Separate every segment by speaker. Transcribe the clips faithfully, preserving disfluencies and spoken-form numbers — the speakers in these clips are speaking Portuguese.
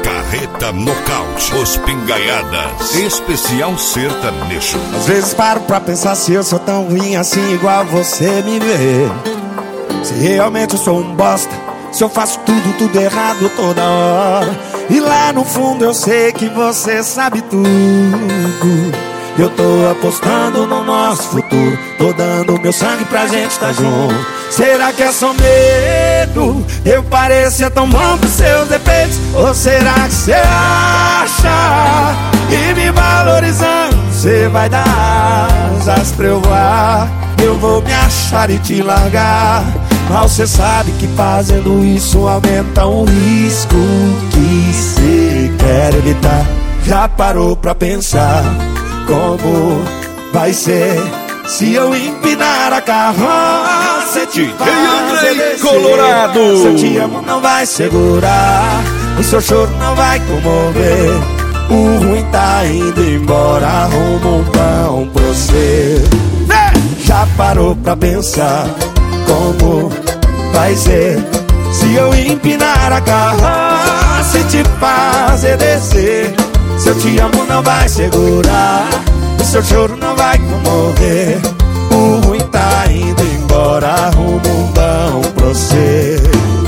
Speaker 1: Carreta Nocaute, Os Pingaiadas, especial sertanejo.
Speaker 2: Às vezes paro pra pensar se eu sou tão ruim assim igual você me vê. Se realmente eu sou um bosta, se eu faço tudo, tudo errado toda hora. E lá no fundo eu sei que você sabe tudo. Eu tô apostando no nosso futuro, tô dando meu sangue pra gente tá junto. Será que é só medo? Eu parecer tão bom pros seus defeitos? Ou será que você acha que me valorizando você vai dar asas pra eu voar? Eu vou me achar e te largar, mas você sabe que fazendo isso aumenta um risco que você quer evitar. Já parou pra pensar como vai ser se eu empinar a carroça e te fazer descer?
Speaker 1: Colorado,
Speaker 2: se eu te amo não vai segurar, o seu choro não vai comover. O ruim tá indo embora, arruma um pão pra você. Já parou pra pensar como vai ser se eu empinar a carroça e te fazer descer? Se eu te amo não vai segurar, o seu choro não vai comover. O ruim tá indo embora, arruma um pão pra você.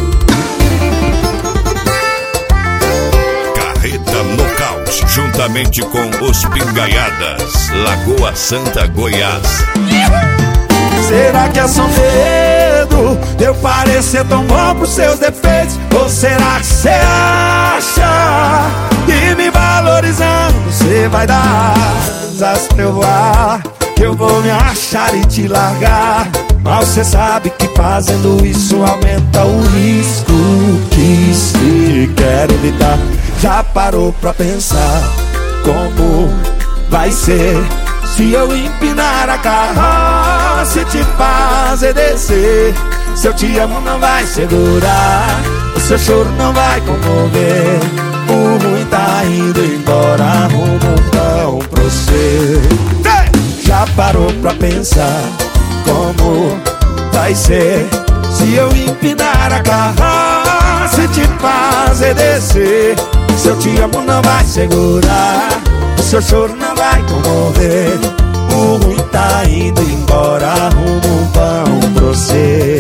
Speaker 1: Carreta Nocaute, juntamente com Os Pingaiadas, Lagoa Santa, Goiás.
Speaker 2: Será que é só medo de eu parecer tão bom pros seus defeitos? Ou será que você acha que me valorizando você vai dar asas pra eu voar? Que eu vou me achar e te largar, mas você sabe que fazendo isso aumenta o risco que se quer evitar. Já parou pra pensar como vai ser se eu empinar a carroça e te fazer descer? Se eu te amo não vai segurar, o seu choro não vai comover. O ruim tá indo embora, arruma um pão pra você. Já parou pra pensar como vai ser se eu empinar a carroça e te fazer descer? Se eu te amo não vai segurar, o seu choro não vai comover. O ruim tá indo embora, arruma um pão pra você.